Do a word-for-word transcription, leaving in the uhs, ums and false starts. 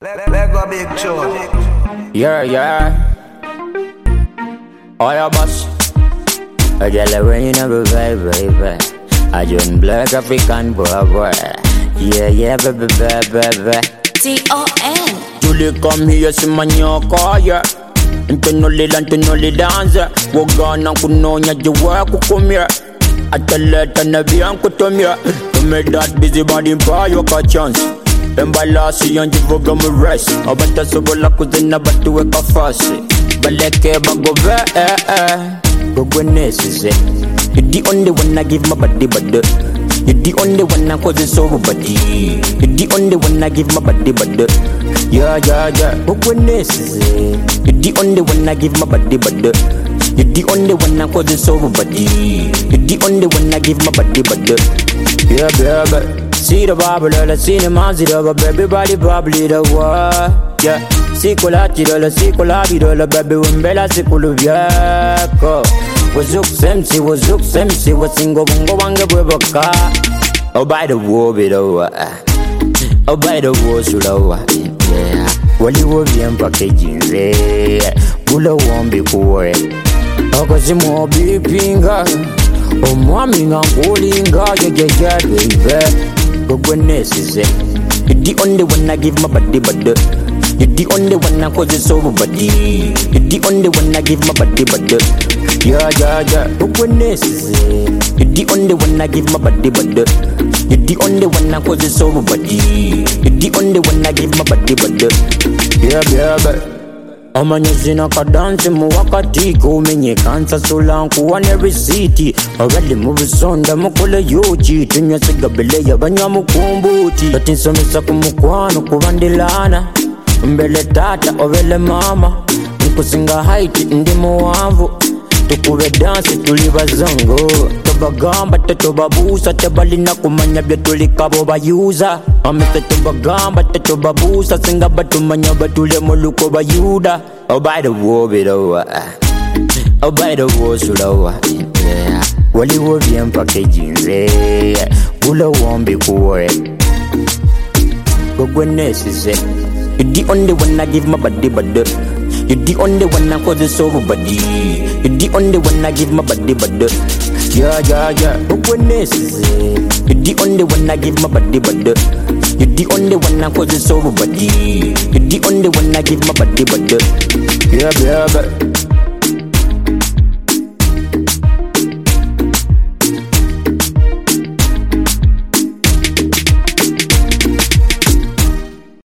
Let, let go big tune. Yeah, yeah. Oh, yeah, boss. I get a rain of a baby, baby. I join black African boy, boy. Yeah, yeah, baby, baby, baby. T O N Julie come here, see my new car, yeah. Internally, internally dance. Walk on and kunonya, you work, come here. I tell it and I be uncle to me. To make that busy body, buy your chance. Remember last year, you forgot me rest. I bet that's all I could in about to wake up fast. But like a bag of air, go when necessary. You're the only one I give my body, but you're the only one I cause it's over, body. You're the only one I give my body, but yeah, yeah, yeah. Go when necessary. You're the only one I give my body, but you're the only one I cause it's over, body. You're the only one I give my body, but yeah, baby. See the Bible, the cinema, see the baby body, probably the war. Yeah, see colati, the see colabi, the baby, when Bella, see Colubiaco. Was look empty, was look empty, was single, go on the Webaka. Oh, by the war, bit over. Oh, by the war, should over. Yeah, well, you will be in packaging, there. Bulla won't be poor. Oh, cause you more be finger. Oh, mommy, I'm calling God, yeah, yeah, baby. Go when necessary. You're the only one I give my body, but you're the only one I cause it's over, body. You're the only one I give my body, but yeah, yeah, yeah. Go when necessary. You're the only one I give my body, but you're the only one I cause it's over, body. You're the only one I give my body, but yeah, yeah, yeah. Amanyazina kadansi muwakati kumenye kansa solanku wane every city Already move sonda mukole yuji Tunya sigabile ya banyamukumbuti Batinsomesa kumukwano kuvandilana Mbele tata ovele mama Nkusinga haiti ndi muwamvu Tukube dansi tuliba zongo Tobagamba tetobabusa Tebalina kumanya bya tulikabo bayuza Amete tobagamba tetobabusa Singa batumanya batule muluko bayuda Oh by the war bit over Oh by the war sulawa Yeah Wali wo bien packaging Yeah Ula wombi kuwe Go when necessary You're the only one I give my body but You're the only one I cause it's over, body. You're the only one I give my body, but yeah, yeah, yeah. But when necessary, you're the only one I give my body, but you're the only one I cause it's over, body. You're the only one I give my body, but yeah, yeah, yeah.